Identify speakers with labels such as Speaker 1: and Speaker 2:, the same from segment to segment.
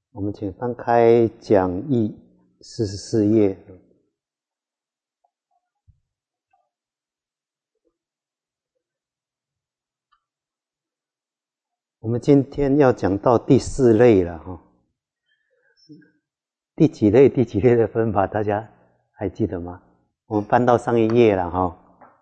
Speaker 1: 我们请翻开讲义44页。我们今天要讲到第4类了哈。第几类的分法大家还记得吗？我们翻到上一页了哈。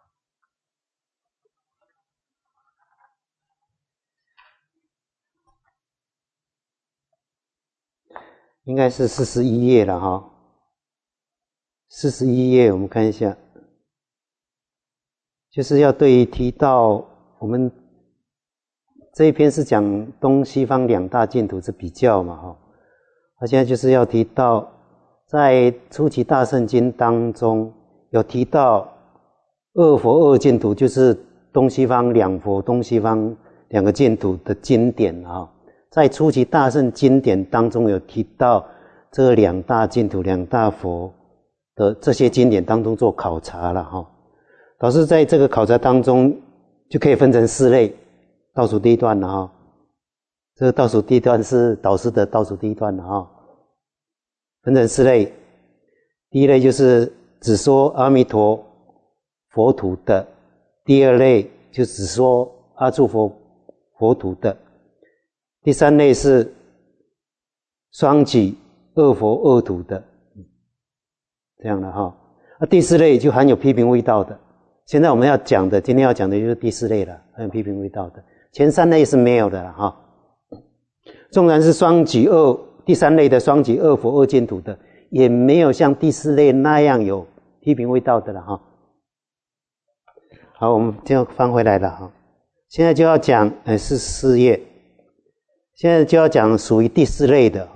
Speaker 1: 应该是41页了哈。41页我们看一下，就是要对于提到我们这一篇是讲东西方两大净土之比较嘛哈。那现在就是要提到在初期大乘经当中有提到二佛二净土，就是东西方两佛、东西方两个净土的经典啊。在初期大乘经典当中有提到这两大净土、两大佛的这些经典当中做考察了哈。导师在这个考察当中就可以分成4类，倒数第一段了哈。这个倒数第一段是导师的倒数第一段了哈。分成4类，第一类就是只说阿弥陀佛土的，第2类就只说阿处佛土的，第3类是双举二佛二土的，这样的哈。第4类就含有批评味道的。现在我们要讲的，今天要讲的就是第4类了，含有批评味道的。前3类是没有的了哈。纵然是双举第3类的双举二佛二净土的，也没有像第4类那样有批评味道的了哈。好，我们就翻回来了哈。现在就要讲44页，现在就要讲属于第4类的。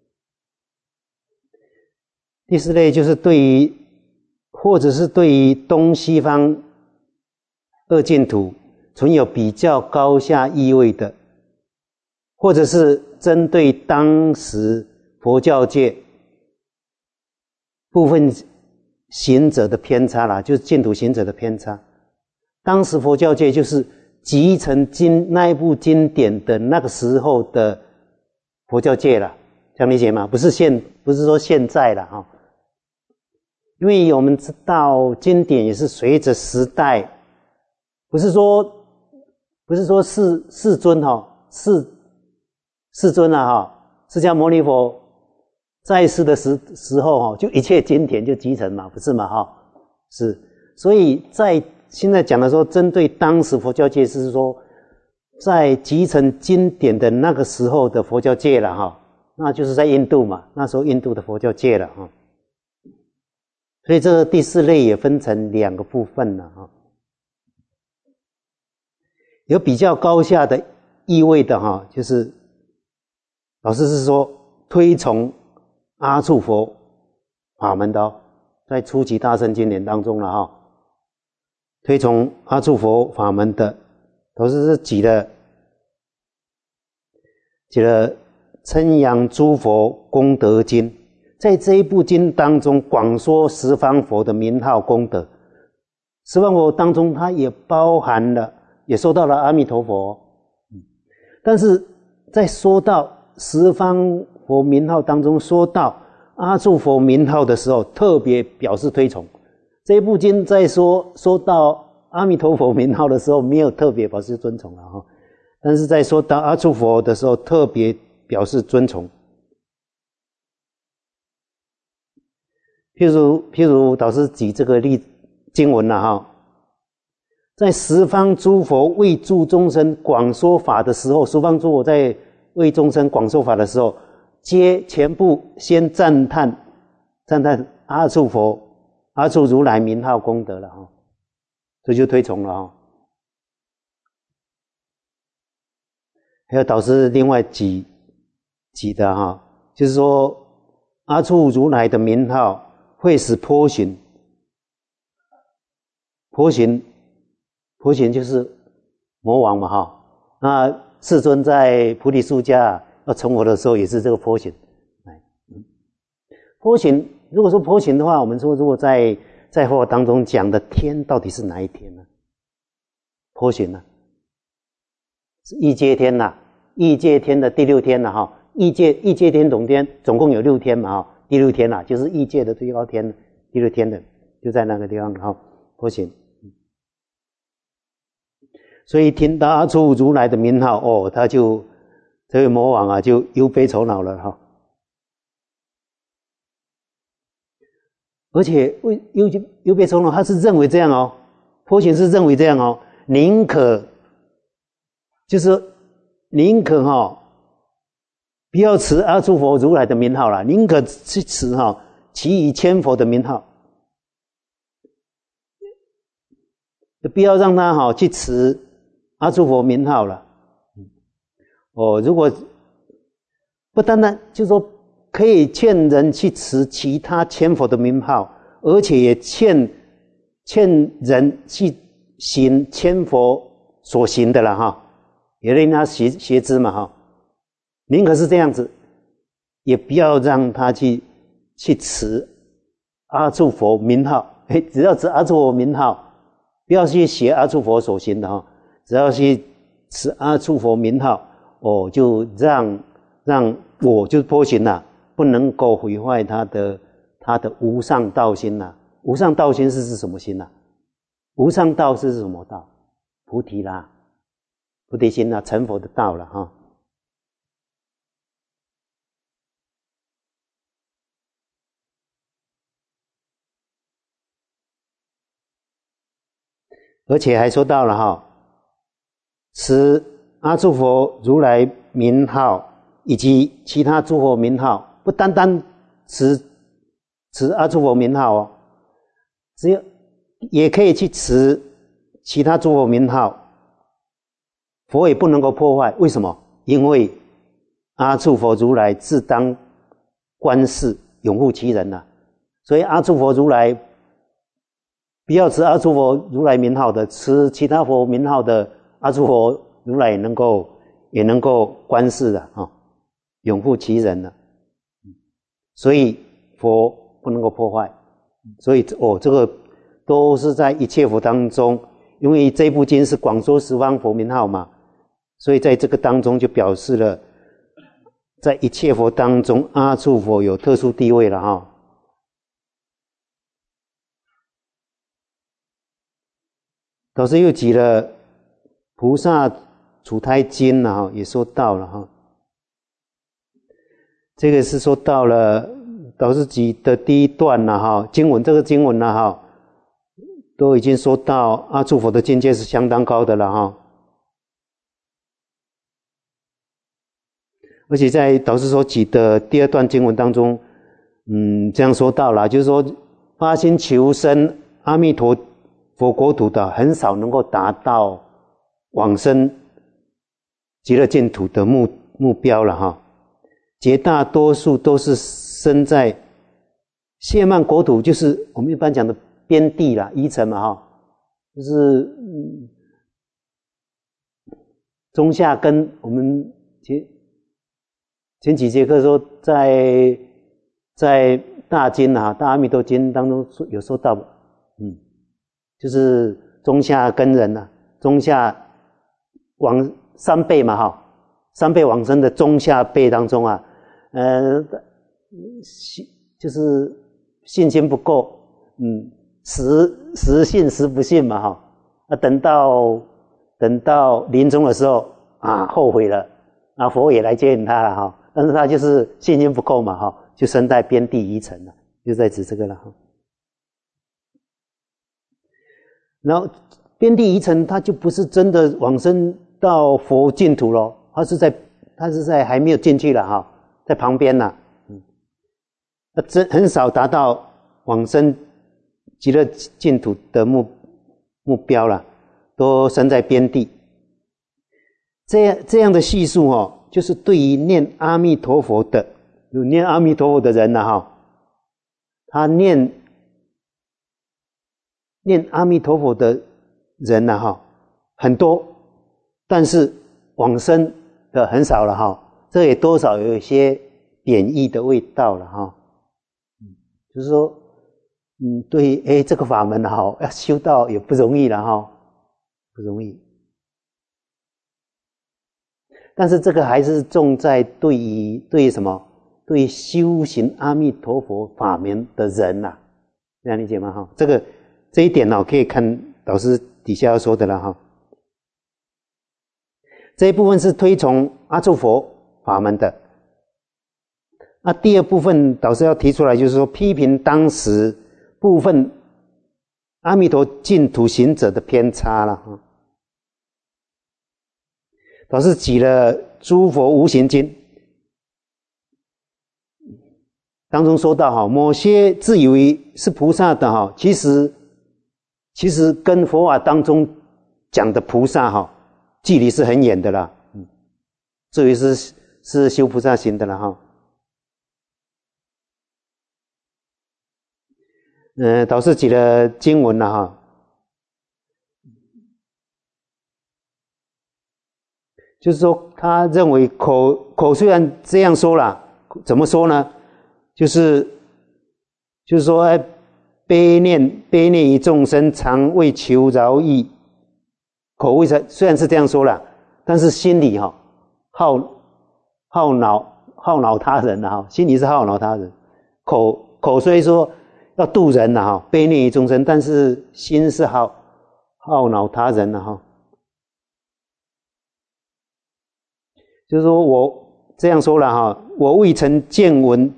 Speaker 1: 第4类就是对于或者是对于东西方二净土存有比较高下意味的，或者是针对当时佛教界部分行者的偏差啦，就是净土行者的偏差。当时佛教界就是集成那一部经典的那个时候的佛教界啦，这样理解吗？不是说现在啦哈。因为我们知道经典也是随着时代，不是说世尊哈，世尊啊哈，释迦牟尼佛在世的时候哈，就一切经典就集成嘛，不是嘛哈？是，所以在现在讲的时候，针对当时佛教界是说，在集成经典的那个时候的佛教界了哈，那就是在印度嘛，那时候印度的佛教界了哈。所以这个第4类也分成2个部分了哈。有比较高下的意味的哈，就是老师是说推崇阿处佛法门的哦，在初期大乘经典当中了哈，推崇阿处佛法门的，老师是举了称扬诸佛功德经，在这一部经当中广说十方佛的名号功德，十方佛当中它也包含了，也说到了阿弥陀佛，但是在说到十方佛名号当中，说到阿处佛名号的时候，特别表示推崇。这一部经在说到阿弥陀佛名号的时候，没有特别表示尊崇了哈，但是在说到阿处佛的时候，特别表示尊崇。譬如导师举这个经文了哈，在十方诸佛为诸众生广说法的时候，十方诸佛在为众生广说法的时候，皆全部先赞叹阿处佛、阿处如来名号功德了哈，这就推崇了哈。还有导师另外举的哈，就是说阿处如来的名号会使波旬就是魔王嘛哈。那世尊在菩提树下要成佛的时候，也是这个波旬。波旬，如果说波旬的话，我们说如果在佛法当中讲的天到底是哪一天呢？波旬呢，是异界天呐，异界天的第6天了哈。 异界天总天总共有6天嘛哈，第6天啦，就是异界的最高天，第6天的就在那个地方哈，佛行。所以听到阿处如来的名号哦，他就这位魔王啊就忧悲愁恼了哈。而且忧悲愁恼，他是认为这样哦，佛行是认为这样哦，宁可不要持阿处佛如来的名号啦，宁可去持其余千佛的名号，不要让他去持阿处佛名号了。如果不单单就是说可以劝人去持其他千佛的名号，而且也劝人去行千佛所行的了也令他学知嘛宁可是这样子，也不要让他去持阿处佛名号，只要持阿处佛名号，不要去学阿处佛所行的只要去持阿处佛名号就让我就是波行不能够毁坏他的无上道心无上道心是什么心无上道是什么道？菩提啦，菩提心成佛的道了而且还说到了持阿处佛如来名号以及其他诸佛名号，不单单持阿处佛名号只有也可以去持其他诸佛名号，佛也不能够破坏。为什么？因为阿处佛如来自当观世，永护其人所以阿处佛如来不要持阿处佛如来名号的，持其他佛名号的阿处佛如来也能够观世永护其人所以佛不能够破坏。所以这个都是在一切佛当中，因为这部经是广说十方佛名号嘛，所以在这个当中就表示了在一切佛当中阿处佛有特殊地位了导师又举了菩萨处胎经也说到了这个是说到了导师举的第一段经文，这个经文都已经说到阿处佛的境界是相当高的了而且在导师所举的第2段经文当中这样说到了，就是说发心求生阿弥陀佛国土的很少能够达到往生极乐净土的目标了绝大多数都是生在谢曼国土，就是我们一般讲的边地啦，依城嘛就是中下根，我们前几节课说在大经大阿弥陀经当中有说到就是中下根人中下往三辈嘛三辈往生的中下辈当中就是信心不够时信时不信嘛等到临终的时候后悔了佛也来接引他了但是他就是信心不够嘛就生在边地遗尘了，就在指这个了然后边地遗尘他就不是真的往生到佛净土咯，他是在还没有进去了在旁边很少达到往生极乐净土的目标了，都生在边地。这样的叙述就是对于念阿弥陀佛的有念阿弥陀佛的人他念阿弥陀佛的人很多，但是往生的很少了这也多少有一些贬义的味道了就是说对这个法门要修到也不容易了不容易。 但是这个还是重在对于什么？对于修行阿弥陀佛法门的人啊，这样理解吗？哈，这一点可以看导师底下要说的了哈。这一部分是推崇阿住佛法门的。那第二部分导师要提出来，就是说批评当时部分阿弥陀净土行者的偏差了哈。导师举了《诸佛无形经》当中说到哈，某些自以为是菩萨的哈，其实跟佛法当中讲的菩萨哈，距离是很远的啦。至于是修菩萨行的了哈。导师举了经文了哈。就是说，他认为口虽然这样说啦，怎么说呢？就是说，悲念于众生，常为求饶益。口为虽然是这样说啦，但是心里好恼他人了哈，心里是好恼他人。口虽说要度人了哈，悲念于众生，但是心是好恼他人了哈。就是说我这样说了哈，我未曾见闻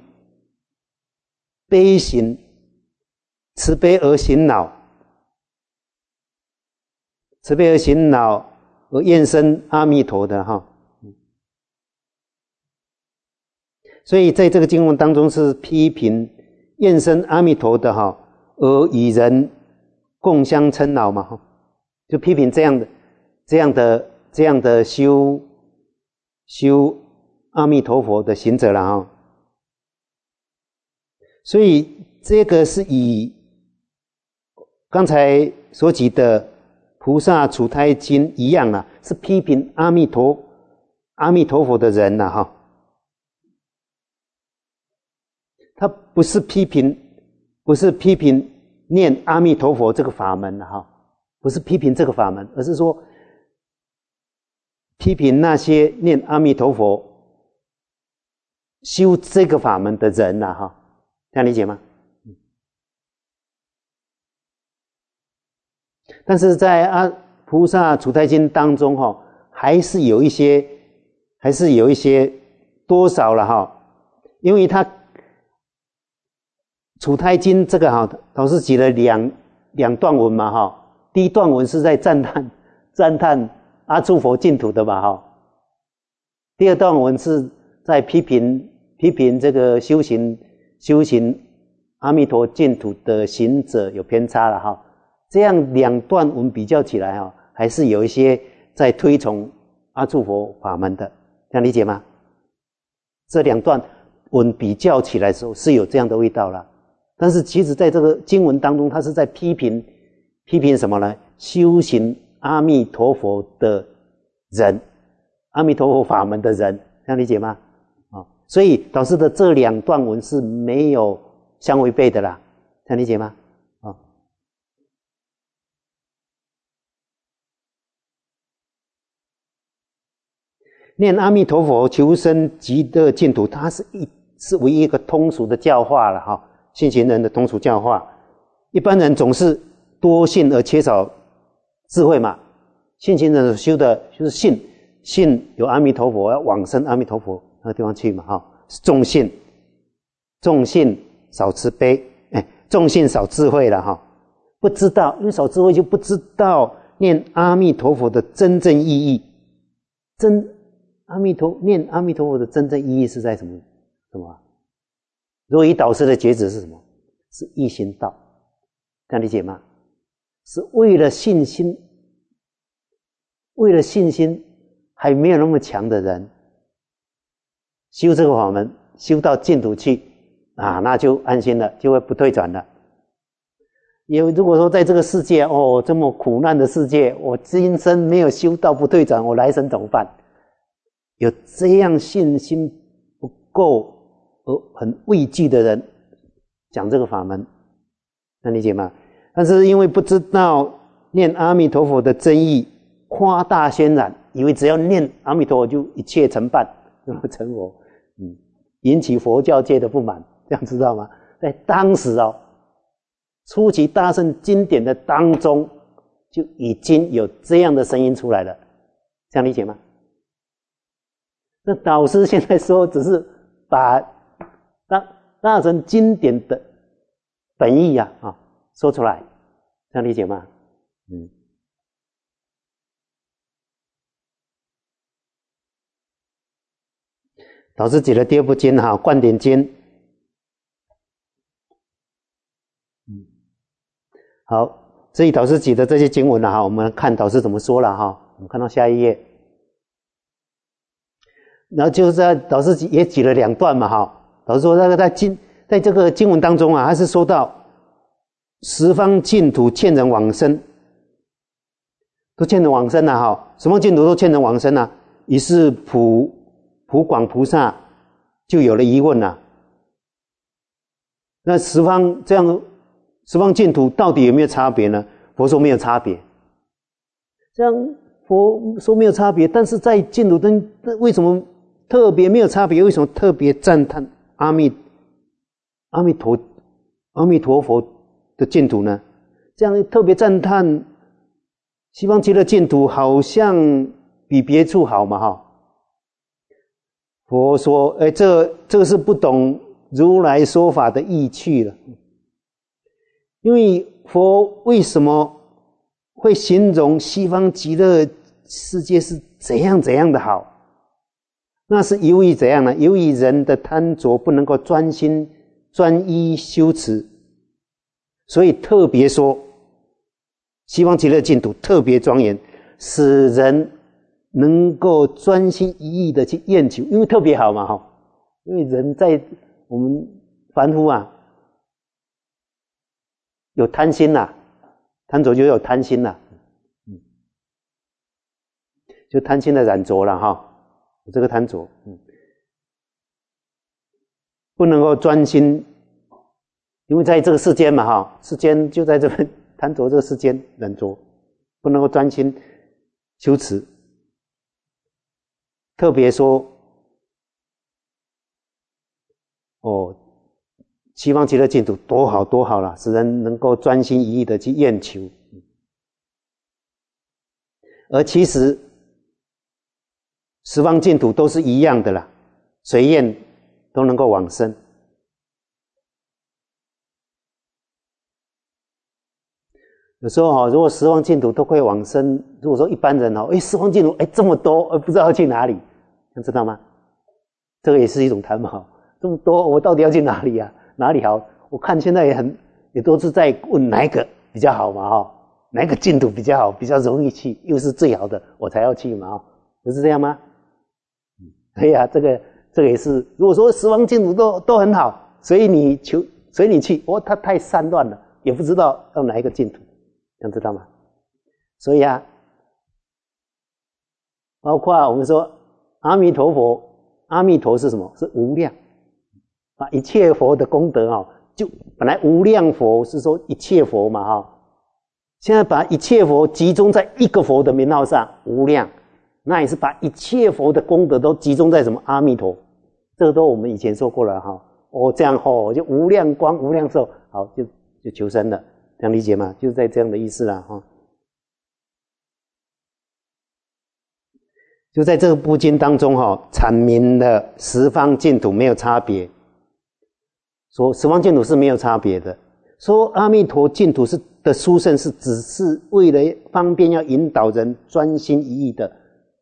Speaker 1: 悲行慈悲而行恼，慈悲而行恼而愿生阿弥陀的哈。所以在这个经文当中是批评愿生阿弥陀的哈，而与人共相嗔恼嘛哈，就批评这样的修阿弥陀佛的行者了哈。所以这个是以刚才所举的菩萨处胎经一样啦，是批评阿弥陀佛的人啦哈。他不是批评念阿弥陀佛这个法门啦哈，不是批评这个法门，而是说批评那些念阿弥陀佛修这个法门的人啦哈，这样理解吗？但是在菩萨处胎经当中哈，还是有一些多少了哈，因为他处胎经这个哈，导师举了两段文嘛哈，第一段文是在赞叹阿住佛净土的吧哈，第二段文是在批评这个修行阿弥陀净土的行者有偏差了哈。这样两段文比较起来哈，还是有一些在推崇阿住佛法门的，这样理解吗？这两段文比较起来的时候是有这样的味道啦。但是其实在这个经文当中，他是在批评什么呢？修行阿弥陀佛的人，阿弥陀佛法门的人，这样理解吗？所以导师的这两段文是没有相违背的啦，这样理解吗？念阿弥陀佛求生极乐净土，它是唯一一个通俗的教化了哈，信行人的通俗教化。一般人总是多信而缺少智慧嘛，信行人修的就是信有阿弥陀佛，要往生阿弥陀佛那个地方去嘛哈，重信少慈悲，重信少智慧了哈，不知道，因为少智慧就不知道念阿弥陀佛的真正意义。念阿弥陀佛的真正意义是在什么？如以导师的觉知是什么？是一心道，这样理解吗？是为了信心还没有那么强的人，修这个法门，修到净土去那就安心了，就会不退转了。因为如果说在这个世界这么苦难的世界，我今生没有修到不退转，我来生怎么办？有这样信心不够而很畏惧的人讲这个法门，能理解吗？但是因为不知道念阿弥陀佛的真意，夸大渲染， 以为只要念阿弥陀佛就一切成办，成佛，引起佛教界的不满，这样知道吗？在当时初期大乘经典的当中，就已经有这样的声音出来了，这样理解吗？那导师现在说，只是把大乘经典的本意说出来，这样理解吗？导师举了第二部经灌顶经。好，这里导师举的这些经文我们看导师怎么说了我们看到下一页。然后就是在导师也举了2段嘛导师说那个在这个经文当中他是说到十方净土劝人往生，都劝人往生十方净土都劝人往生于是普广菩萨就有了疑问那十方净土到底有没有差别呢？佛说没有差别。这样佛说没有差别，但是在净土灯为什么特别没有差别？为什么特别赞叹阿弥陀佛的净土呢？这样特别赞叹西方极乐净土，好像比别处好嘛佛说这个是不懂如来说法的意趣了。因为佛为什么会形容西方极乐世界是怎样的好？那是由于怎样呢？由于人的贪着不能够专心专一修持，所以特别说西方极乐净土特别庄严，使人能够专心一意的去愿求，因为特别好嘛因为人在我们凡夫有贪心贪着就有贪心就贪心的染着了有这个贪着不能够专心，因为在这个世间嘛世间就在这边贪着这个世间染着，不能够专心修持。特别说西方极乐净土多好了，使人能够专心一意的去愿求。而其实十方净土都是一样的啦，随愿都能够往生。有时候如果十方净土都可以往生，如果说一般人十方净土这么多，不知道要去哪里，知道吗？这个也是一种贪嘛这么多我到底要去哪里哪里好？我看现在也都是在问哪一个比较好嘛哪一个净土比较好，比较容易去，又是最好的我才要去嘛不是这样吗？对这个也是，如果说十方净土都很好，随你去它太散乱了，也不知道要哪一个净土，这样知道吗？所以包括我们说阿弥陀佛，阿弥陀是什么？是无量一切佛的功德就本来无量佛是说一切佛嘛现在把一切佛集中在一个佛的名号上，无量，那也是把一切佛的功德都集中在什么？阿弥陀。这个都我们以前说过了这样就无量光无量寿，好就求生了，这样理解吗？就是在这样的意思啦就在这个部经当中阐明了十方净土没有差别，说十方净土是没有差别的，说阿弥陀净土的殊胜是只是为了方便要引导人专心一意的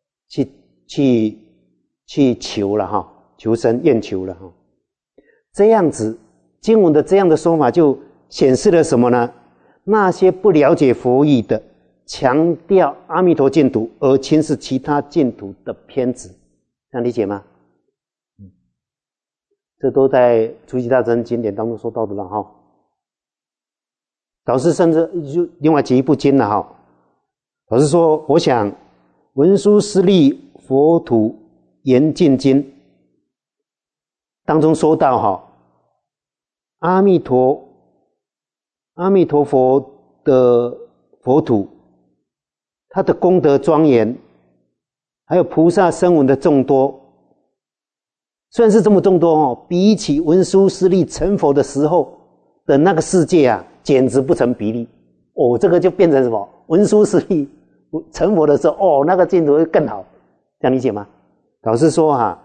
Speaker 1: 去求了求生愿求了这样子经文的这样的说法就显示了什么呢？那些不了解佛义的，强调阿弥陀净土而轻视其他净土的偏执，这样理解吗？这都在初期大乘经典当中说到的了导师甚至就另外举一部经了老师说，我想文殊师利佛土严净经当中说到阿弥陀佛的佛土，它的功德庄严还有菩萨声闻的众多。虽然是这么众多哦，比起文殊师利成佛的时候的那个世界啊，简直不成比例。哦，这个就变成什么？文殊师利成佛的时候，哦，那个净土会更好，这样理解吗？老实说哈，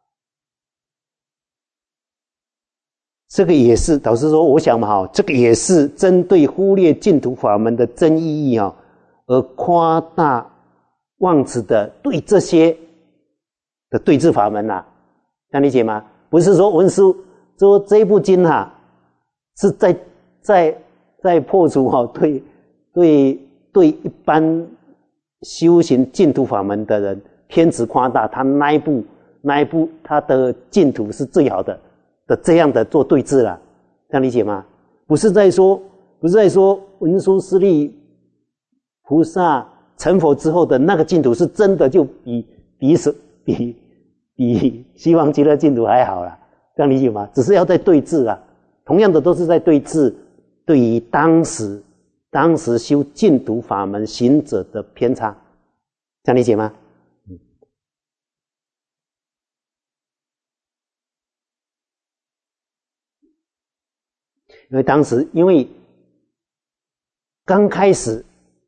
Speaker 1: 这个也是，老实说，我想嘛哈，这个也是针对忽略净土法门的真意义啊，而夸大妄持的对这些的对治法门啦，这样理解吗？不是说文殊说这部经哈是在破除哈对一般修行净土法门的人偏执夸大，他那一部他的净土是最好的这样的做对治啦，这样理解吗？不是在说文殊师利菩萨成佛之后的那个净土是真的就比西方极乐净土还好啦，这样理解吗？只是要在对治啦，同样的都是在对治对于当时修净土法门行者的偏差，这样理解吗？因为当时刚开始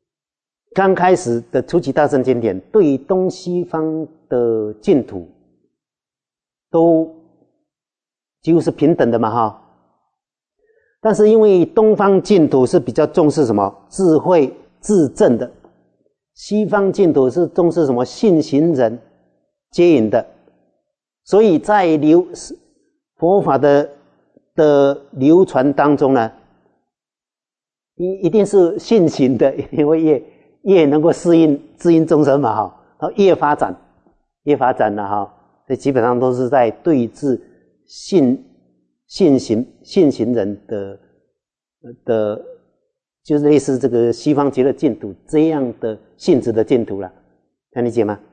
Speaker 1: 的初期大乘经典对于东西方的净土都几乎是平等的嘛哈，但是因为东方净土是比较重视什么智慧自证的，西方净土是重视什么信行人接引的，所以在佛法的流传当中呢，一定是信行的，一定会越能够适应众生嘛哈，然后越发展了哈，这基本上都是在对治信行人的，就是类似这个西方极乐净土这样的性质的净土了，能理解吗？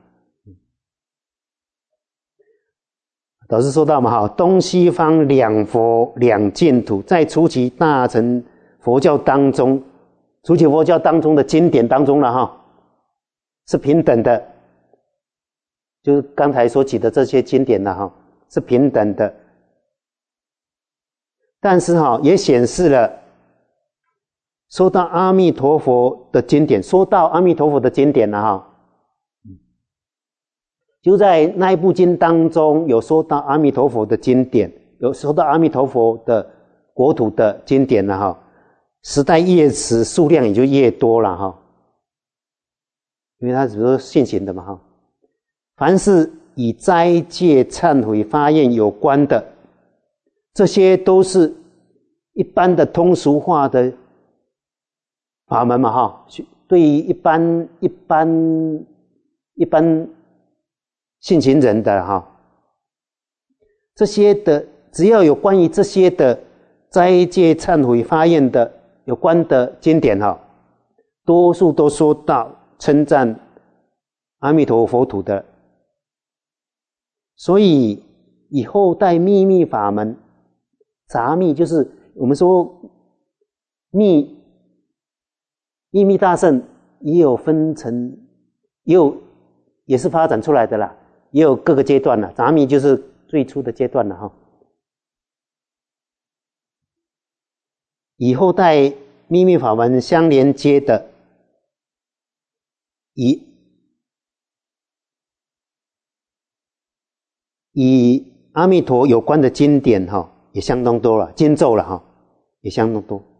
Speaker 1: 老师说到嘛哈，东西方两佛两净土，在初期大乘佛教当中，初期佛教当中的经典当中了哈，是平等的，就是刚才所起的这些经典了哈，是平等的。但是哈，也显示了说到阿弥陀佛的经典了哈，就在那一部经当中有说到阿弥陀佛的经典，有说到阿弥陀佛的国土的经典了哈，时代越迟数量也就越多了哈，因为它只是现行的嘛哈。凡是与斋戒忏悔发愿有关的，这些都是一般的通俗化的法门嘛哈，对于一般信行人的哈，这些的只要有关于这些的斋戒忏悔发愿的有关的经典哈，多数都说到称赞阿弥陀佛土的，所以以后代秘密法门，杂密就是我们说秘密大乘也有分成，也是发展出来的啦，也有各个阶段了，杂密就是最初的阶段了哈。以后代秘密法门相连接的，以阿弥陀有关的经典哈，也相当多了，经咒了哈，也相当多。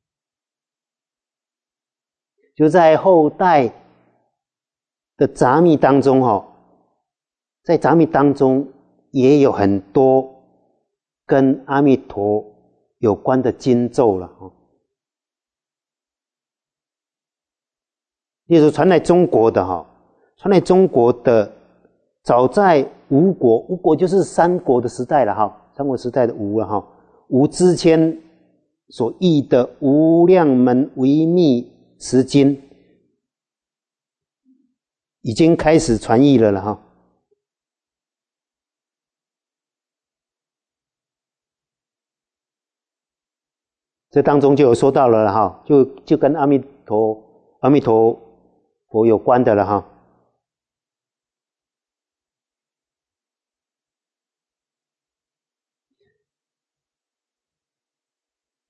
Speaker 1: 就在后代的杂密当中哈，在杂密当中也有很多跟阿弥陀有关的经咒了哈。例如传来中国的早在吴国就是三国的时代了哈，三国时代的吴了哈，吴之谦所译的《无量门维密持经》已经开始传译了哈。这当中就有说到了哈，就跟阿弥陀佛有关的了哈。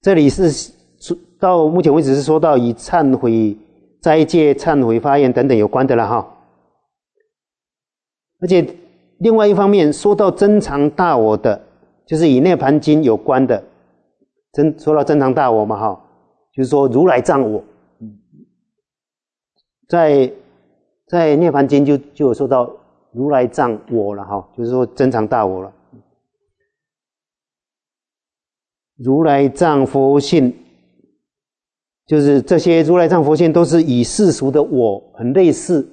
Speaker 1: 这里是到目前为止是说到以忏悔、斋戒、忏悔、发愿等等有关的了哈。而且另外一方面说到增长大我的，就是以涅盘经有关的，说到增长大我嘛哈，就是说如来藏我，在涅盘经就有说到如来藏我了哈，就是说增长大我了。如来藏佛性，就是这些如来藏佛性都是以世俗的我很类似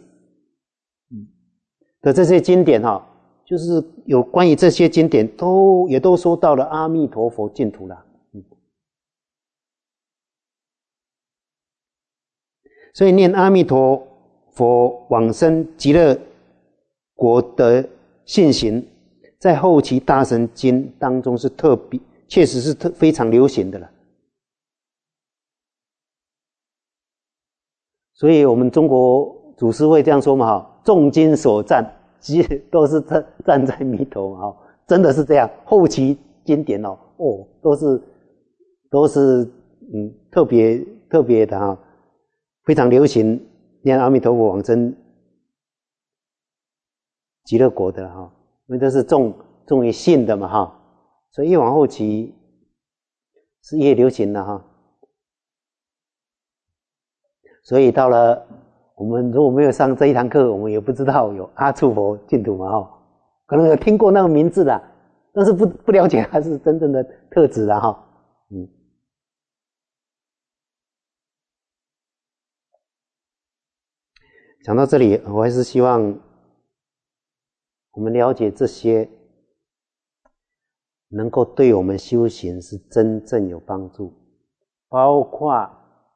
Speaker 1: 的这些经典哈，就是有关于这些经典也都说到了阿弥陀佛净土了。所以念阿弥陀佛往生极乐国的信行，在后期大乘经当中是特别，确实是非常流行的了。所以我们中国祖师会这样说嘛哈，众经所赞，其实都是站在弥陀嘛哈，真的是这样。后期经典都是特别的哈，非常流行念阿弥陀佛往生极乐国的哈，因为这是重于信的嘛哈，所以越往后期是越流行的哈。所以到了我们如果没有上这一堂课，我们也不知道有阿处佛净土嘛哈，可能有听过那个名字啦，但是不了解它是真正的特质啦哈。讲到这里，我还是希望我们了解这些，能够对我们修行是真正有帮助，包括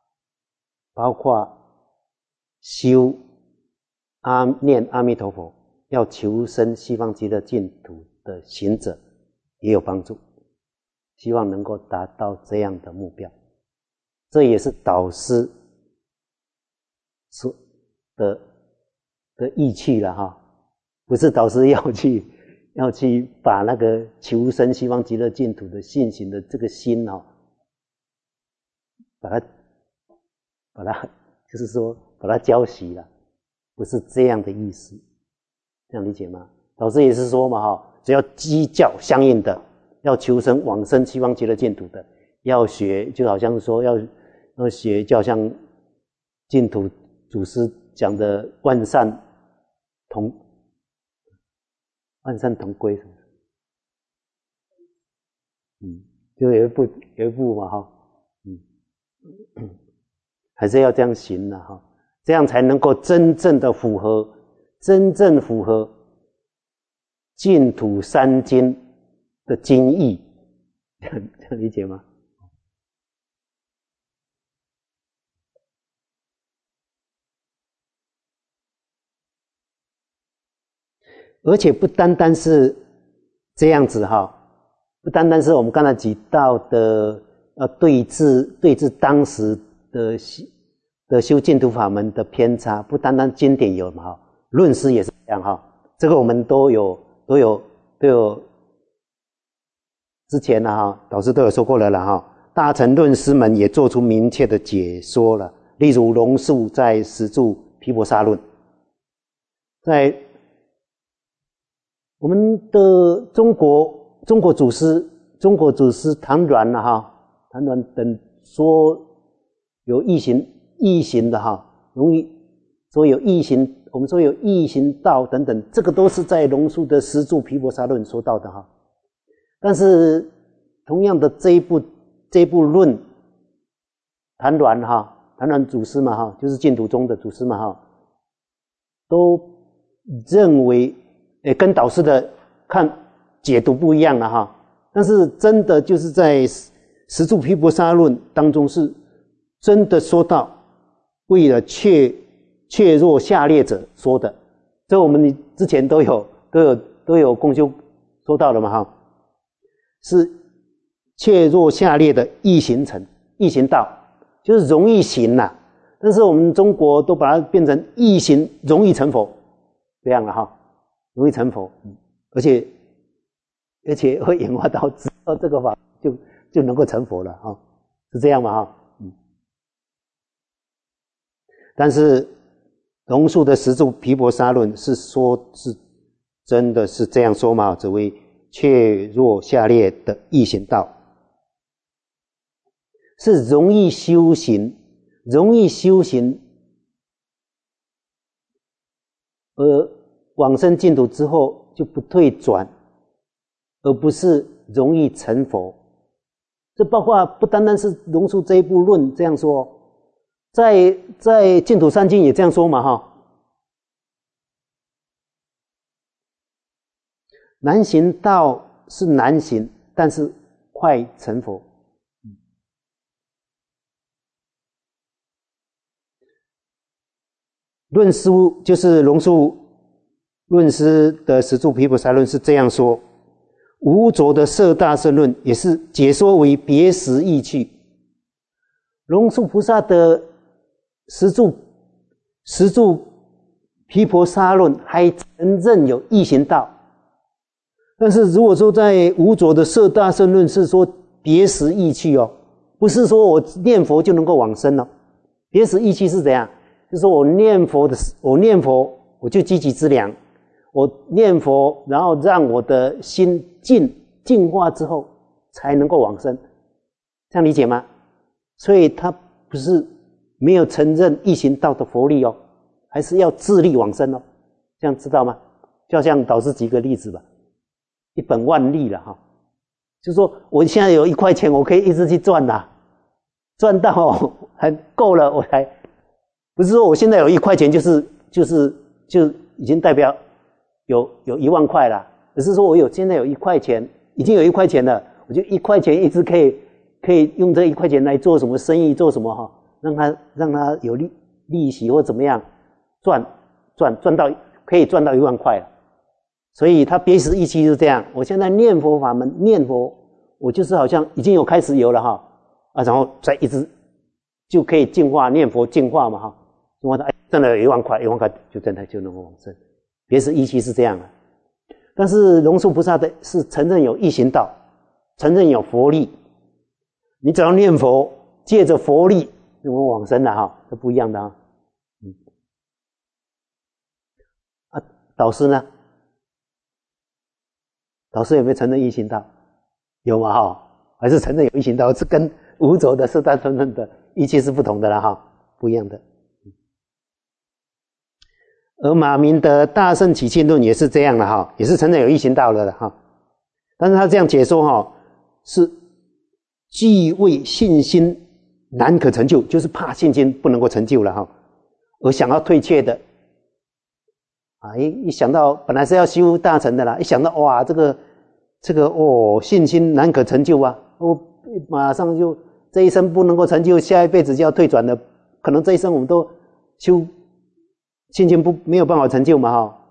Speaker 1: 修念阿弥陀佛，要求生西方极乐净土的行者也有帮助，希望能够达到这样的目标。这也是导师的意气了哈，不是导师要去把那个求生西方极乐净土的信行的这个心把它就是说把它浇熄了，不是这样的意思，这样理解吗？导师也是说嘛哈，只要基教相应的，要求生往生西方极乐净土的，要学，就好像说要学，就好像净土祖师讲的万善同归什么？就有一部嘛哈，还是要这样行的哈，这样才能够真正符合净土三经的经义，这样理解吗？而且不单单是这样子哈，不单单是我们刚才提到的对治当时的修净土法门的偏差，不单单经典有嘛哈，论师也是这样哈，这个我们都有之前哈，导师都有说过了啦哈，大乘论师们也做出明确的解说了，例如龙树在《十住毗婆沙论》，在我们的中国祖师唐阮了哈，唐阮等说有异行的哈，容易说有异行，我们说有异行道等等，这个都是在龙树的《十住毗婆沙论》说到的哈。但是同样的这一部论，唐阮祖师嘛哈，就是净土宗的祖师嘛哈，都认为跟导师的解读不一样了哈，但是真的就是在十住毗婆沙论当中是真的说到，为了怯弱下劣者说的，这我们之前都有共修说到了嘛哈，是怯弱下劣的易行道，就是容易行啦，但是我们中国都把它变成易行容易成佛这样了哈。容易成佛，而且会演化到知道这个法就能够成佛了哈。 是这样嘛哈？但是龙树的十住毗婆沙论是说是真的是这样说嘛？只为却若下列的易行道，是容易修行，而往生净土之后就不退转，而不是容易成佛。这包括不单单是龙树这一部论这样说，在净土三经也这样说嘛哈。难行道是难行，但是快成佛。论书就是龙树论师的十住毗婆沙论是这样说，无着的摄大乘论也是解说为别实义趣。龙树菩萨的十住毗婆沙论还承认有易行道，但是如果说在无着的摄大乘论是说别实义趣哦，不是说我念佛就能够往生哦。别实义趣是怎样？就是说我念佛我就积极资粮，我念佛然后让我的心净化之后才能够往生，这样理解吗？所以他不是没有承认易行道的佛力哦，还是要自力往生哦，这样知道吗？就像导师举个例子吧，一本万利了哈，就是说我现在有1块钱，我可以一直去赚啦，赚到还够了我才。不是说我现在有1块钱就已经代表有1万块啦，而是说我现在有1块钱，已经有1块钱了，我就1块钱一直可以用这1块钱来做什么生意，做什么哈，让他有利息或怎么样赚到可以赚到1万块了。所以他别实义趣是这样，我现在念佛法门念佛，我就是好像已经有开始有了哈然后再一直就可以净化，念佛净化嘛哈。真的有1万块，1万块就真的就能够往生，别实义趣是这样的。但是龙树菩萨的是承认有易行道，承认有佛力，你只要念佛，借着佛力能够往生了哈，这不一样的啊。导师呢？导师有没有承认易行道？有嘛哈？还是承认有易行道，是跟无着的摄大乘论的义气是不同的啦哈，不一样的。而马明的大乘起信论也是这样的哈，也是承认有易行道了哈。但是他这样解说哈，是既为信心难可成就，就是怕信心不能够成就了哈，而想要退却的一想到本来是要修大乘的啦，一想到哇这个信心难可成就啊，马上就这一生不能够成就，下一辈子就要退转了，可能这一生我们都修信心没有办法成就嘛哈，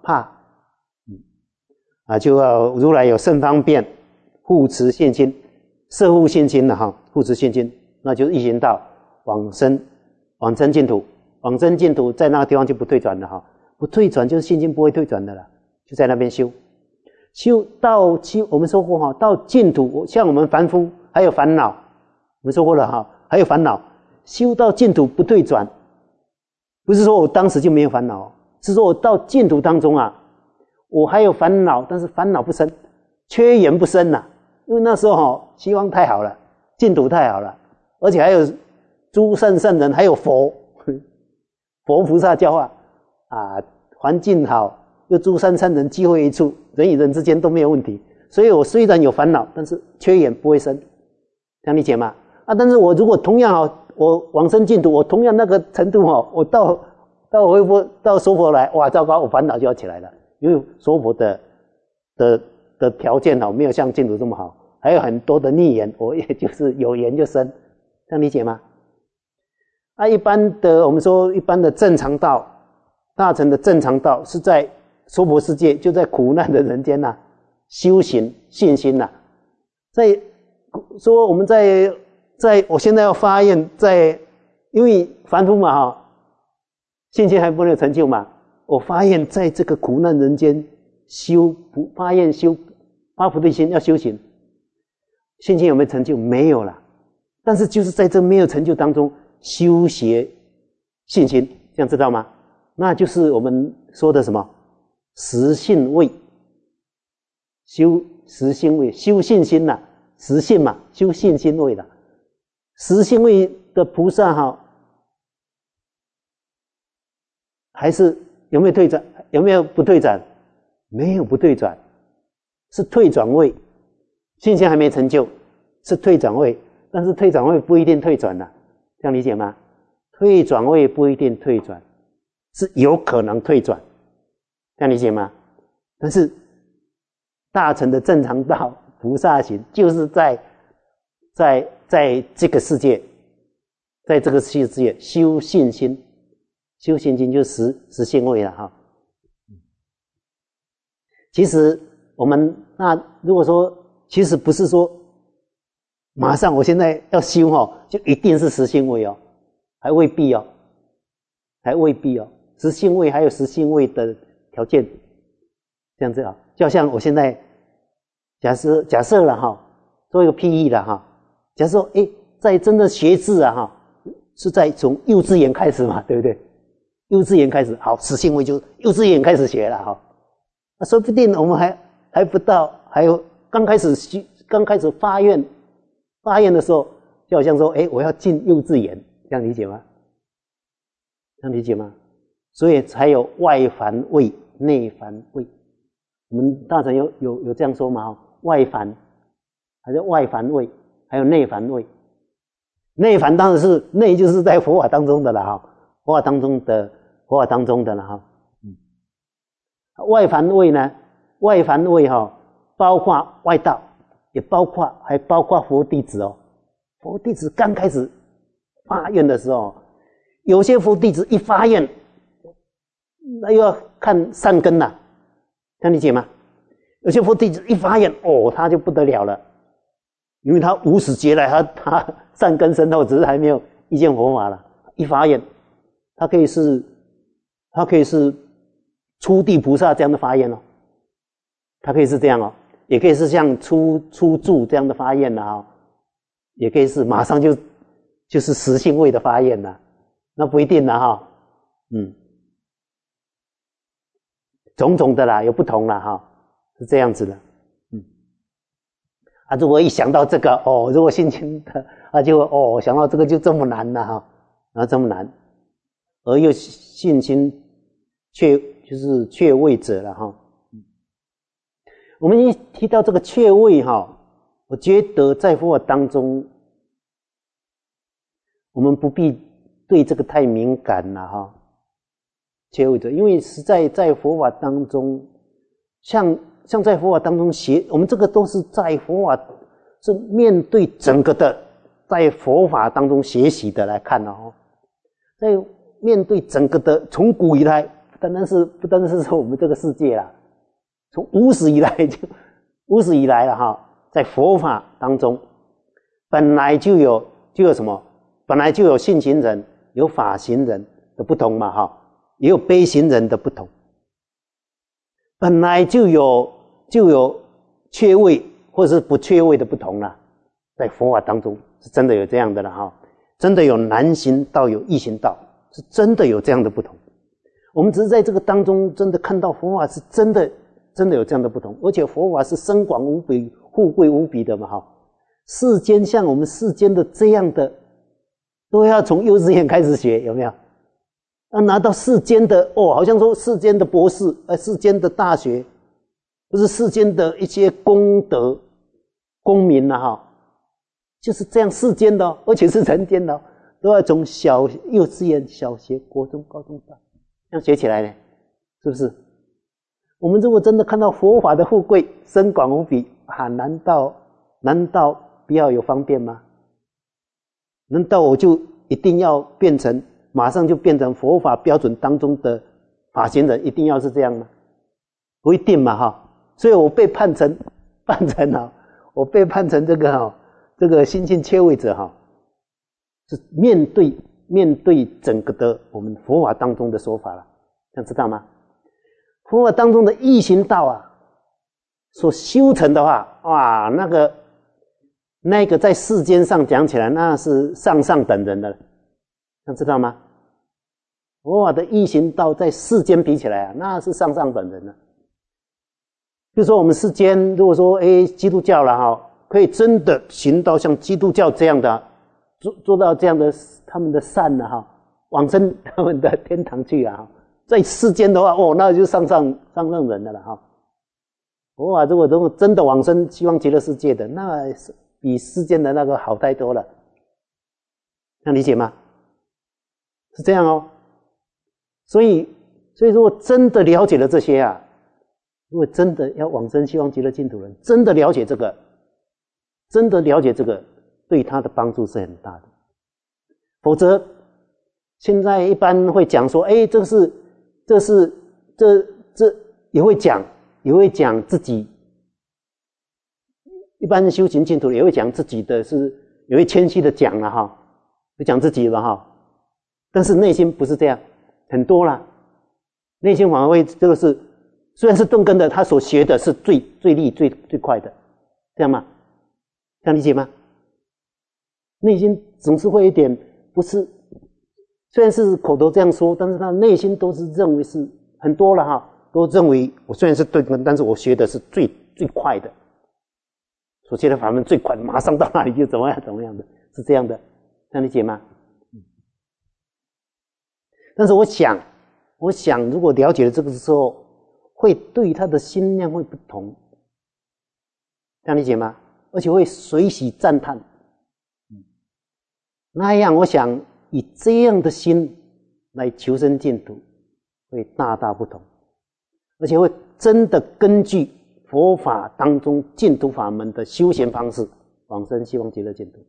Speaker 1: 怕就要如来有甚方便护持信心，摄护信心了哈，护持信心，那就是易行道往生净土，往生净土在那个地方就不退转了哈，不退转就是信心不会退转的了，就在那边修我们说过哈，到净土像我们凡夫还有烦恼，我们说过了哈，还有烦恼，修到净土不退转。不是说我当时就没有烦恼，是说我到净土当中我还有烦恼，但是烦恼不生，缺缘不生因为那时候西方太好了，净土太好了，而且还有诸圣人，还有佛菩萨教化环境好，又诸圣人聚会一处，人与人之间都没有问题，所以我虽然有烦恼，但是缺缘不会生，这样理解吗？但是我如果同样我往生净土，我同样那个程度我到娑婆来，哇糟糕，我烦恼就要起来了，因为娑婆的条件没有像净土这么好，还有很多的逆缘，我也就是有缘就生，这样理解吗？一般的我们说一般的正常道，大乘的正常道是在娑婆世界，就在苦难的人间修行信心在说我们在我现在要发愿，因为凡夫嘛信心还不能成就嘛，我发愿在这个苦难人间发愿修发菩提心，要修行，信心有没有成就？没有啦， 但是就是在这没有成就当中修学信心，这样知道吗？那就是我们说的什么实信位，修实信位，修信心啦，实信嘛，修信心位啦。实信位的菩萨哈，还是有没有退转？有没有不退转？没有不退转，是退转位。信心还没成就，是退转位，但是退转位不一定退转了，这样理解吗？退转位不一定退转，是有可能退转，这样理解吗？但是大乘的正常道菩萨行，就是在这个世界，在这个世界修信心，修信心就是实信位了哈。其实我们那如果说，其实不是说马上我现在要修就一定是实信位还未必还未必实信位还有实信位的条件，这样子就好像我现在假设了做一个譬喻了假设说在真的学字是在从幼稚园开始嘛，对不对？幼稚园开始，好，实信位就幼稚园开始学了那说不定我们还不到，还有刚开始发愿的时候，就好像说我要进幼稚园，这样理解吗？这样理解吗？所以才有外凡位内凡位。我们大乘有这样说嘛外凡还是外凡位，还有内凡位。内凡当然是内，就是在佛法当中的了佛法当中的了外凡位呢？外凡位包括外道，还包括佛弟子佛弟子刚开始发愿的时候，有些佛弟子一发愿，那又要看善根啦，这样理解吗？有些佛弟子一发愿他就不得了了，因为他无始劫来他善根深厚，只是还没有遇见佛法了。一发愿，他可以是初地菩萨这样的发愿他可以是这样也可以是像初住这样的发愿也可以是马上就是实信位的发愿那不一定种种的啦，有不同啦是这样子的如果一想到这个如果信心的就想到这个就这么难了这么难，而又信心就是确位者了我们一提到这个确位我觉得在佛法当中，我们不必对这个太敏感了确位者，因为实在佛法当中，像在佛法当中我们这个都是在佛法是面对整个的在佛法当中学习的来看在面对整个的从古以来，不单单是说我们这个世界啦，从无始以来了在佛法当中本来就有什么？本来就有信行人，有法行人的不同嘛也有悲行人的不同。本来就有确位或者是不确位的不同啦，在佛法当中是真的有这样的了真的有难行道，有易行道，是真的有这样的不同。我们只是在这个当中真的看到佛法是真的有这样的不同，而且佛法是深广无比、富贵无比的嘛世间像我们世间的这样的，都要从幼稚园开始学，有没有？要拿到世间的好像说世间的博士，世间的大学，不是世间的一些功德公民就是这样世间的而且是人间的都要从幼稚园、小学、国中、高中、大学这样学起来呢，是不是？我们如果真的看到佛法的富贵深广无比难道不要有方便吗？难道我就一定要马上就变成佛法标准当中的法行人，一定要是这样吗？不一定嘛所以我被判成我被判成这个心性缺位者是面对整个的我们佛法当中的说法了，这样知道吗？佛法当中的易行道所修成的话，那个那个在世间上讲起来，那是上上等人的，那知道吗？佛法的易行道在世间比起来啊，那是上上等人的。比如说我们世间，如果说基督教了哈，可以真的行到像基督教这样的，做到这样的他们的善了哈，往生他们的天堂去啊。在世间的话，那就上上人的了哈。佛法如果真的往生西方极乐世界的，那是比世间的那个好太多了，这样理解吗？是这样哦。所以如果真的了解了这些啊，如果真的要往生西方极乐净土人，真的了解这个，对他的帮助是很大的。否则，现在一般会讲说，这也会讲自己，一般修行净土也会讲自己的，是也会谦虚的讲了哈，会讲自己了哈，但是内心不是这样，很多啦，内心反而会这个是。虽然是顿根的，他所学的是最利最快的，这样吗？这样理解吗？内心总是会有一点不是，虽然是口头这样说，但是他内心都是认为是很多了哈，都认为我虽然是顿根，但是我学的是最快的，所学的法门最快，马上到那里就怎么样的，是这样的，这样理解吗？但是我想如果了解了这个之后，会对他的心量会不同，这样理解吗？而且会随喜赞叹，那样我想以这样的心来求生净土，会大大不同，而且会真的根据佛法当中净土法门的修行方式往生西方极乐净土。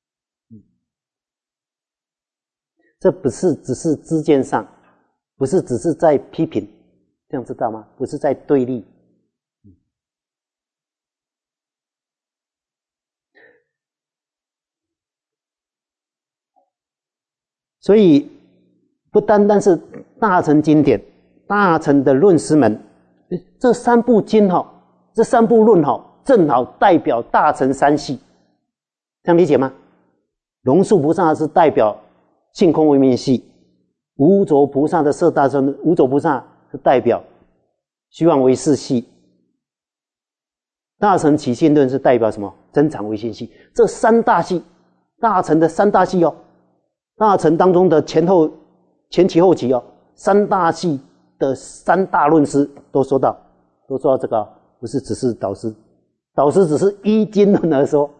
Speaker 1: 这不是只是知见上，不是只是在批评。这样知道吗？不是在对立。所以不单单是大乘经典、大乘的论师们，这三部经这三部论正好代表大乘三系，这样理解吗？龙树菩萨是代表性空唯名系，无着菩萨的摄大乘，无着菩萨是代表虚妄唯识系，大乘起信论是代表什么？真常唯心系。这三大系，大乘的三大系哦，大乘当中的前期后期哦，三大系的三大论师都说到这个，不是只是导师只是依经论而说。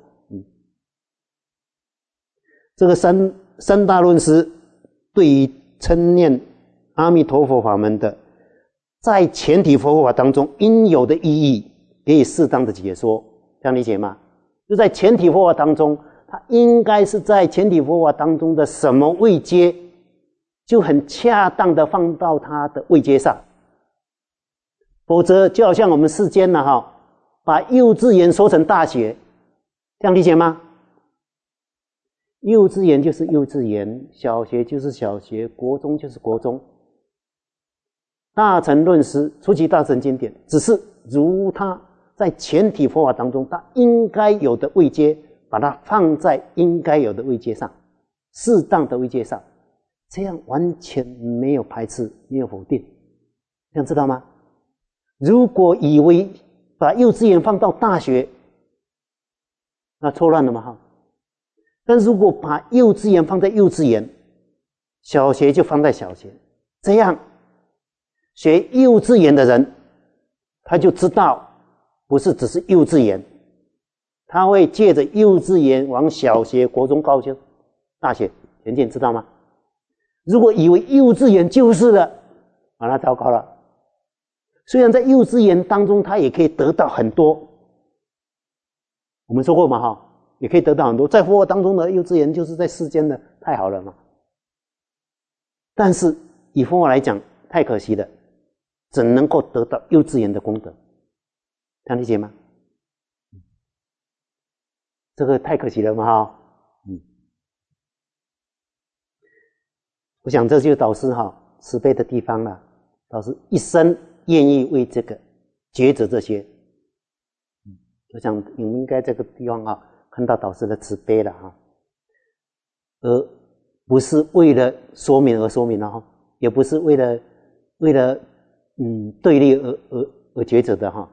Speaker 1: 这个三大论师对于称念阿弥陀佛法门的，在全体佛法当中应有的意义，给予适当的解说，这样理解吗？就在全体佛法当中，它应该是在全体佛法当中的什么位阶，就很恰当的放到它的位阶上，否则就好像我们世间把幼稚园说成大学，这样理解吗？幼稚园就是幼稚园，小学就是小学，国中就是国中。大乘论师、初期大乘经典，只是如他在全体佛法当中，他应该有的位阶，把它放在应该有的位阶上，适当的位阶上，这样完全没有排斥，没有否定，这样知道吗？如果以为把幼稚园放到大学，那错乱了嘛但如果把幼稚园放在幼稚园，小学就放在小学，这样学幼稚园的人，他就知道不是只是幼稚园，他会借着幼稚园往小学、国中、高中、大学前进，知道吗？如果以为幼稚园就是了，那糟糕了。虽然在幼稚园当中，他也可以得到很多，我们说过嘛也可以得到很多，在佛法当中的幼稚园就是在世间的，太好了嘛。但是以佛法来讲，太可惜了，只能够得到幼稚园的功德，这样理解吗？这个太可惜了嘛我想这就是导师慈悲的地方了，导师一生愿意为这个抉择这些，我想你们应该这个地方看到导师的慈悲了哈，而不是为了说明而说明了哈，也不是为了对立而抉择的哈。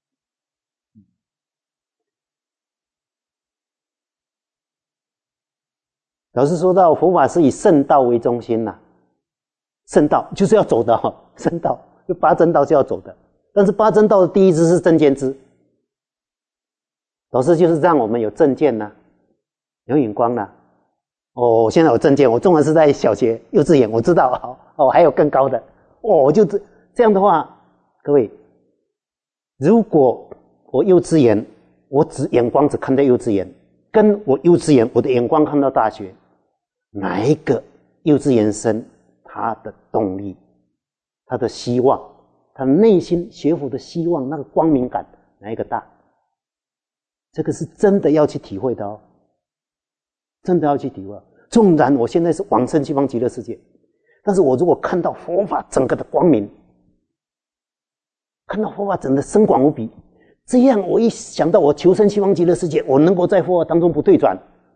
Speaker 1: 老师说到佛法是以圣道为中心呐，圣道就是要走的哈，圣道就八正道是要走的，但是八正道的第一支是正见支。老师就是让我们有正见呐，有眼光啦。哦，现在有正见，我纵然是在小学、幼稚园，我知道哦，还有更高的哦，就这样的话，各位，如果我幼稚园，我眼光只看到幼稚园，跟我幼稚园我的眼光看到大学，哪一个幼稚园生他的动力、他的希望、他内心学佛的希望，那个光明感，哪一个大？这个是真的要去体会的哦，真的要去体会。纵然我现在是往生西方极乐世界，但是我如果看到佛法整个的光明，看到佛法整个深广无比，这样我一想到我求生西方极乐世界，我能够在佛法当中不退转，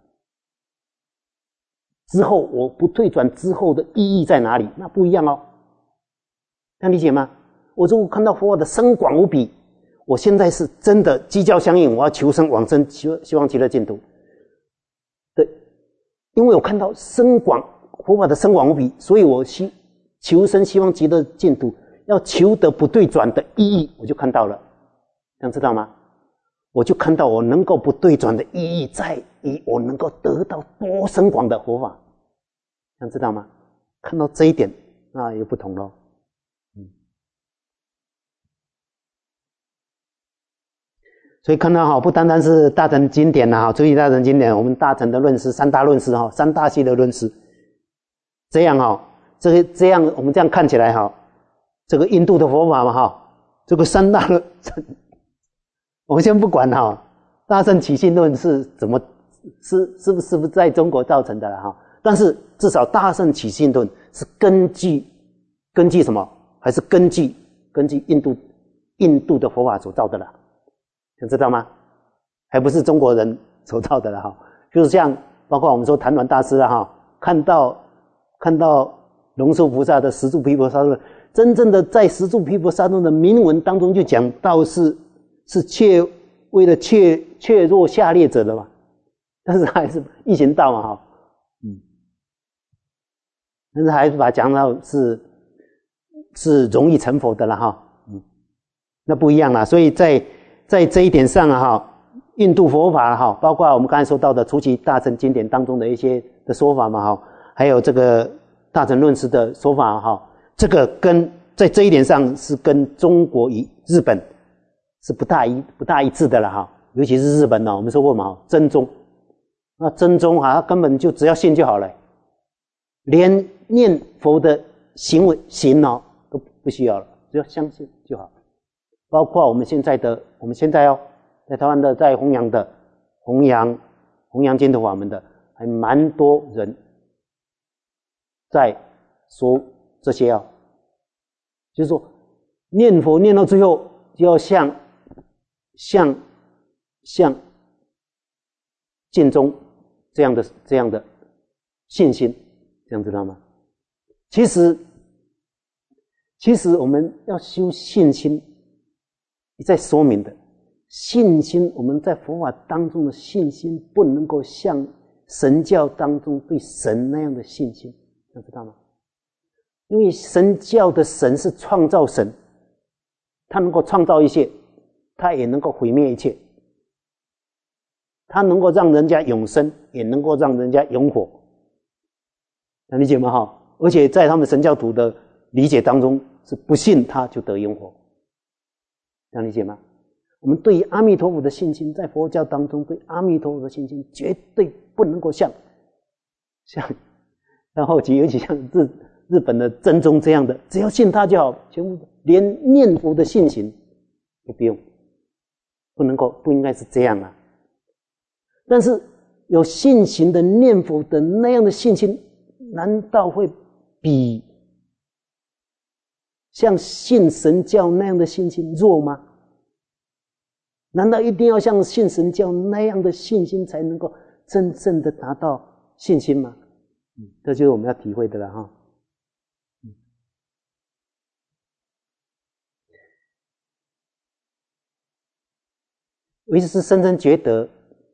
Speaker 1: 之后我不退转之后的意义在哪里？那不一样哦，这样理解吗？我如果看到佛法的深广无比，我现在是真的机教相应，我要求生往生西方极乐净土的，因为我看到深广佛法的深广无比，所以我求生西方极乐净土要求得不对转的意义，我就看到了，这样知道吗？我就看到我能够不对转的意义在于我能够得到多深广的佛法，这样知道吗？看到这一点，那又不同咯。所以看到不单单是大乘经典啦，注意大乘经典，我们大乘的论师，三大论师三大系的论师，这样这样我们这样看起来这个印度的佛法嘛这个三大论，我们先不管大乘起信论是怎么是不是在中国造成的啦但是至少大乘起信论是根据什么？还是根据印度的佛法所造的啦。知道吗？还不是中国人所造的了就是像包括我们说谭鸾大师看到龙树菩萨的十住毗婆沙论，真正的在十住毗婆沙论的铭文当中就讲到是为了怯弱下劣者的嘛，但是还是一行道嘛但是还是把它讲到是容易成佛的了那不一样啦。所以在这一点上印度佛法包括我们刚才说到的初期大乘经典当中的一些的说法嘛还有这个大乘论师的说法这个在这一点上是跟中国与日本是不大一致的了尤其是日本我们说过嘛真宗，那真宗他根本就只要信就好了，连念佛的行都不需要了，只要相信就好。包括我们现在在台湾的在弘扬净土法门的，还蛮多人在说这些就是说念佛念到最后就要像净宗这样的信心，这样知道吗？其实我们要修信心，你在说明的信心，我们在佛法当中的信心不能够像神教当中对神那样的信心，这样知道吗？因为神教的神是创造神，他能够创造一切，他也能够毁灭一切，他能够让人家永生，也能够让人家永火，能理解吗？而且在他们神教徒的理解当中，是不信他就得永火，这样理解吗？我们对于阿弥陀佛的信心，在佛教当中对阿弥陀佛的信心绝对不能够像后期尤其像日本的真宗这样的，只要信他就好，全部连念佛的信心都不用，不应该是这样啊。但是有信心的念佛的那样的信心，难道会比像信神教那样的信心弱吗？ 难道一定要像信神教那样的信心才能够真正的达到信心吗？这就是我们要体会的了哈。唯是深深觉得，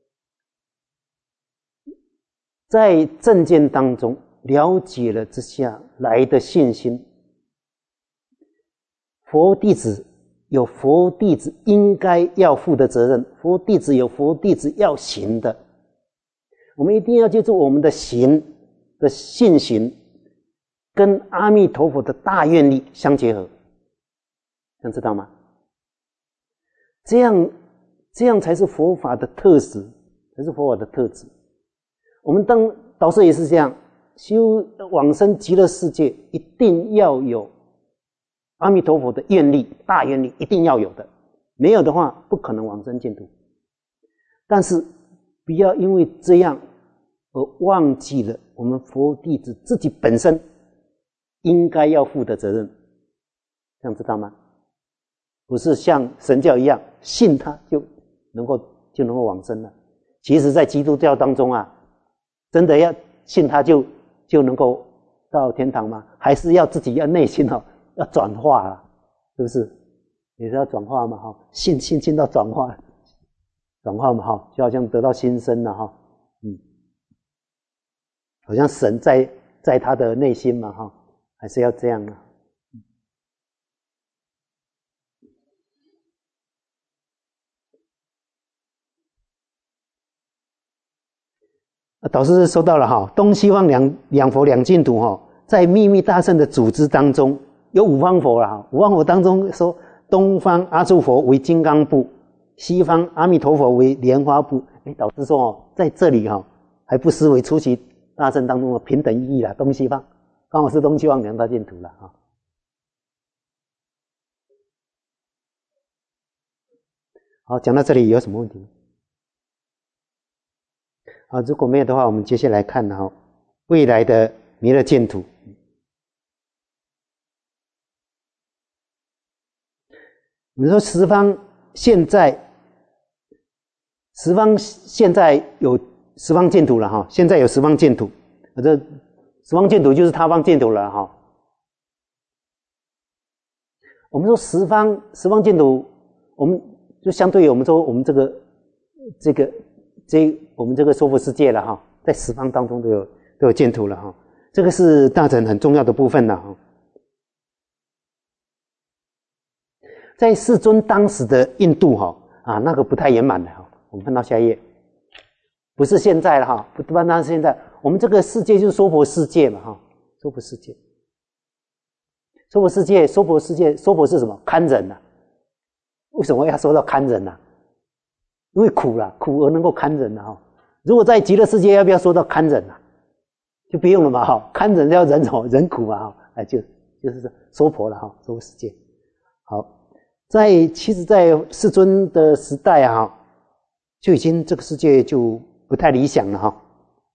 Speaker 1: 在正见当中了解了之下来的信心，佛弟子有佛弟子应该要负的责任，佛弟子有佛弟子要行的。我们一定要记住我们的行的信行跟阿弥陀佛的大愿力相结合，这样知道吗？这样才是佛法的特质，才是佛法的特质。我们当导师也是这样，修往生极乐世界一定要有阿弥陀佛的愿力，大愿力一定要有的，没有的话不可能往生净土。但是不要因为这样而忘记了我们佛弟子自己本身应该要负的责任，这样知道吗？不是像神教一样信他就能够往生了。其实在基督教当中啊，真的要信他就能够到天堂吗？还是要自己要内心要转化啊，是不是？也是要转化嘛哈，信到转化嘛哈，就好像得到新生了哈，好像神在他的内心嘛哈，还是要这样啊。导师收到了哈，东西方两佛两净土哈，在秘密大乘的组织当中有五方佛了哈，五方佛当中说东方阿住佛为金刚部，西方阿弥陀佛为莲花部。导师说在这里还不失为出席大乘当中的平等意义啦，东西方刚好是东西方两大净土了哈。好，讲到这里有什么问题？好，如果没有的话，我们接下来看未来的弥勒净土。我们说十方现在有十方净土了哈，现在有十方净土，这十方净土就是他方净土了哈。我们说十方净土，我们就相对于我们说我们我们这个娑婆世界了哈，在十方当中都有净土了哈，这个是大乘很重要的部分了哈。在世尊当时的印度那个不太圆满的哈，我们看到下一页，不是现在了哈，不单单是现在，我们这个世界就是娑婆世界嘛哈，娑婆世界，娑婆是什么？堪忍啊。为什么要说到堪忍啊？因为苦了，苦而能够堪忍哈。如果在极乐世界，要不要说到堪忍啊？就不用了嘛哈，堪忍要忍什么？忍苦嘛哈，就是娑婆了哈，娑婆世界。好。其实在世尊的时代就已经这个世界就不太理想了哈，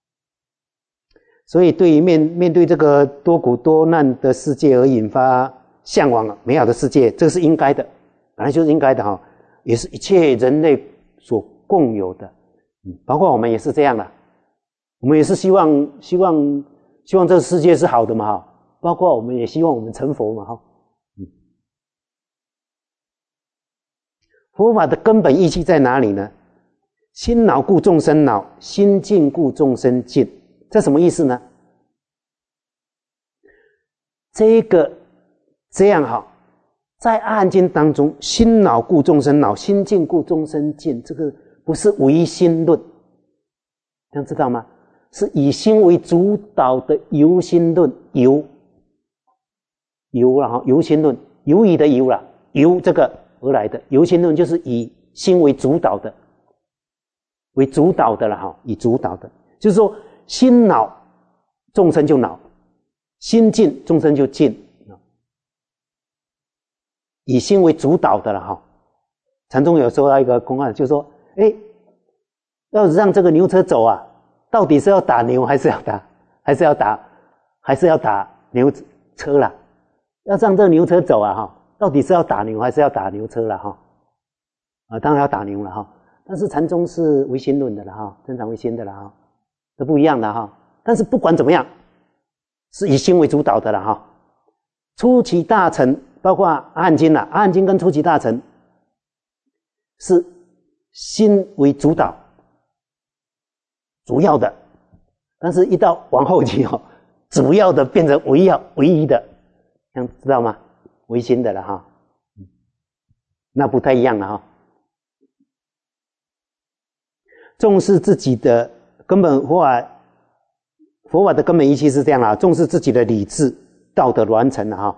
Speaker 1: 所以对于面对这个多苦多难的世界而引发向往美好的世界，这个是应该的，本来就是应该的哈，也是一切人类所共有的，包括我们也是这样的，我们也是希望这个世界是好的嘛哈，包括我们也希望我们成佛嘛哈。佛法的根本意气在哪里呢？心恼故众生恼，心静故众生静。这什么意思呢？这样好，在阿含经当中，心恼故众生恼，心静故众生静，这个不是唯心论，这样知道吗？是以心为主导的由心论，由心论，由以的由啦，由这个而来的由心论就是以心为主导的了哈，以主导的，就是说心恼众生就恼，心静众生就静，以心为主导的了哈。禅宗有说到一个公案，就是说，要让这个牛车走啊，到底是要打牛还是要打牛车啦？要让这个牛车走啊哈。到底是要打牛还是要打牛车了哈？ 当然要打牛了哈。但是禅宗是唯心论的了哈，真常唯心的了哈，这不一样的哈。但是不管怎么样，是以心为主导的了哈。初期大乘包括阿含经啦，阿含经跟初期大乘是心为主导，主要的。但是一到往后期哦，主要的变成唯一的，这样知道吗？唯心的了哈，那不太一样了哈。重视自己的根本佛法的根本意气是这样啦，重视自己的理智道德完成了哈，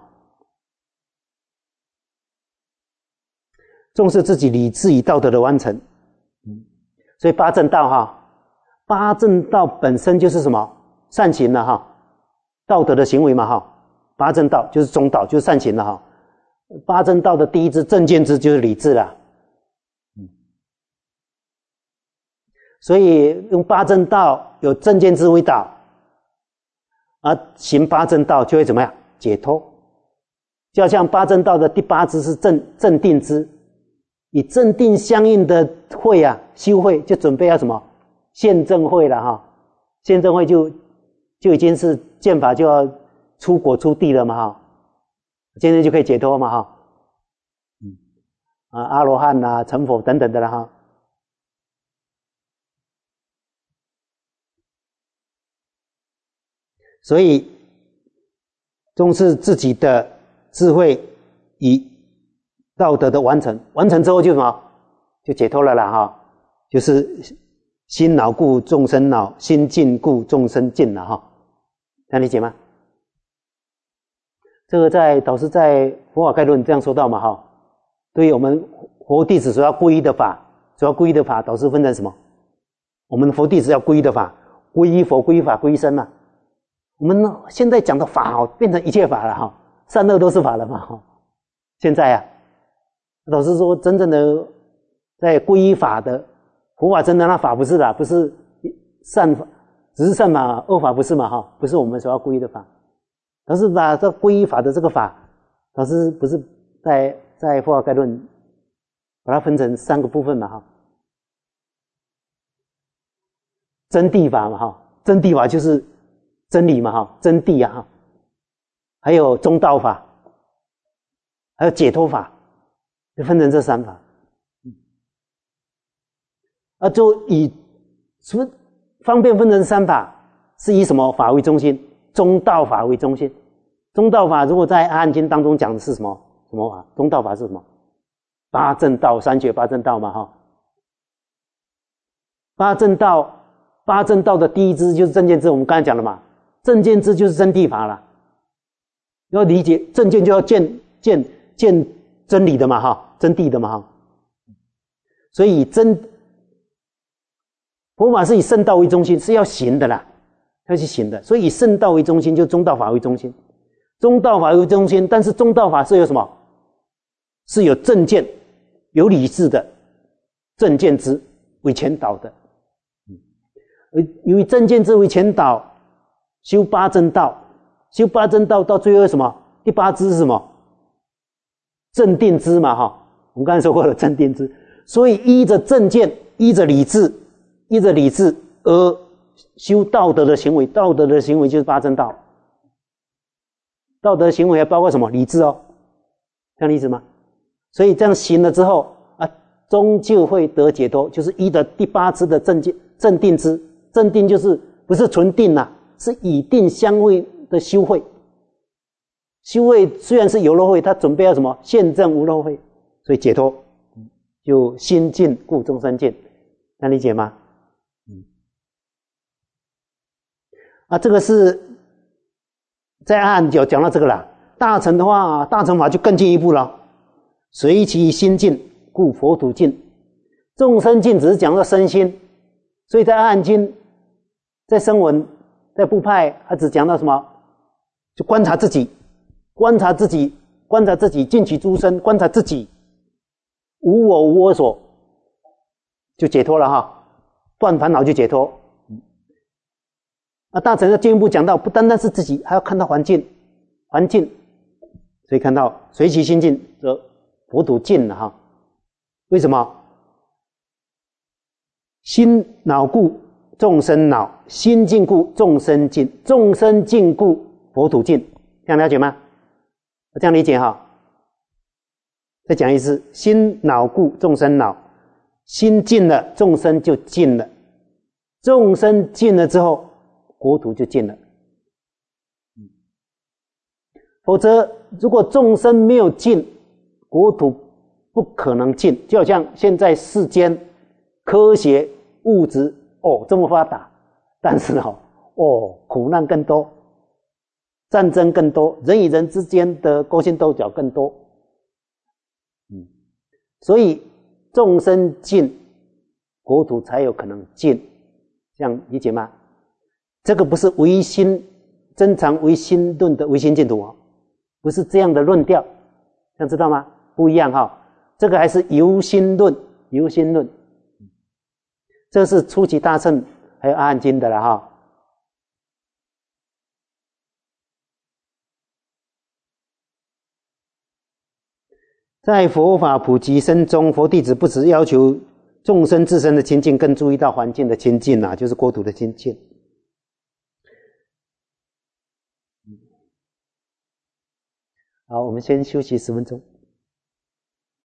Speaker 1: 重视自己理智与道德的完成。所以八正道哈。八正道本身就是什么？善行了哈，道德的行为嘛哈。八正道就是中道，就是善行了哈。八正道的第一支正见支就是理智了。所以用八正道有正见支为导，而行八正道就会怎么样？解脱。就好像八正道的第八支是正定支，以正定相应的慧啊，修慧就准备要什么？现证慧了哈，现证慧就已经是见法就要出果出地了嘛哈，现在就可以解脱嘛哈，阿罗汉啊、成佛等等的了哈。所以重视自己的智慧与道德的完成，完成之后就什么？就解脱了啦哈，就是心恼故众生恼，心净故众生净了哈，这样理解吗？这个导师在佛法概论这样说到嘛哈，对于我们佛弟子所要皈依的法，导师分成什么？我们佛弟子要皈依的法，皈依佛、皈依法、皈依僧嘛。我们现在讲的法变成一切法了哈，善恶都是法了嘛哈。现在啊，导师说真正的在皈依法的。佛法真的那法不是啦，不是善法，只是善法，恶法不是嘛哈，不是我们所要皈依的法。但是把这皈依法的这个法，老师不是在佛法概论把它分成3个部分嘛哈。真谛法嘛哈，真谛法就是真理嘛哈，真谛啊哈，还有中道法，还有解脱法，就分成这3法。就以什么方便分成3法，是以什么法为中心？中道法为中心。中道法如果在阿含经当中讲的是什么法？中道法是什么？八正道、三学八正道嘛哈。八正道的第一支就是正见支，我们刚才讲了嘛，正见支就是真谛法了。要理解正见就要见真理的嘛哈，真谛的嘛哈。所以佛法是以圣道为中心，是要行的啦，要去行的。所以以圣道为中心，就中道法为中心。中道法为中心，但是中道法是有什么？是有正见、有理智的正见支为前导的。由于正见支为前导，修八正道，修八正道到最后什么？第8支是什么？正定支嘛哈。我们刚才说过了正定支，所以依着正见，依着理智而修道德的行为，道德的行为就是八正道。道德行为还包括什么？理智哦，这样的意思吗？所以这样行了之后啊，终究会得解脱，就是依的第8支的正定支。正定就是不是纯定啊，是以定相会的修慧。修慧虽然是有漏慧，他准备要什么？现证无漏慧，所以解脱就心净故众生净，能理解吗？这个是在阿含讲到这个啦。大乘的话，大乘法就更进一步了，随其心净故佛土净。众生净只是讲到身心，所以在阿含经、在声闻、在部派，他只讲到什么？就观察自己，尽其诸身，观察自己，无我无我所，就解脱了哈，断烦恼就解脱。大乘要进一步讲到，不单单是自己，还要看到环境，所以看到随其心净则佛土净了哈。 为什么？心恼故众生恼，心静故众生静，众生静故佛土静。这样了解吗？这样理解哈。再讲一次，心恼故众生恼，心静了，众生就静了，众生静了之后，国土就静了。否则，如果众生没有静，国土不可能静。就好像现在世间科学物质这么发达，但是苦难更多，战争更多，人与人之间的勾心斗角更多。所以众生静，国土才有可能静，这样理解吗？这个不是唯心真常唯心论的唯心净土哦，不是这样的论调，这样知道吗？不一样哈，这个还是由心论，由心论，这是初期大乘还有阿含经的了哈。在佛法普及深中，佛弟子不只要求众生自身的清净，更注意到环境的清净啊，就是国土的清净。好，我们先休息10分钟。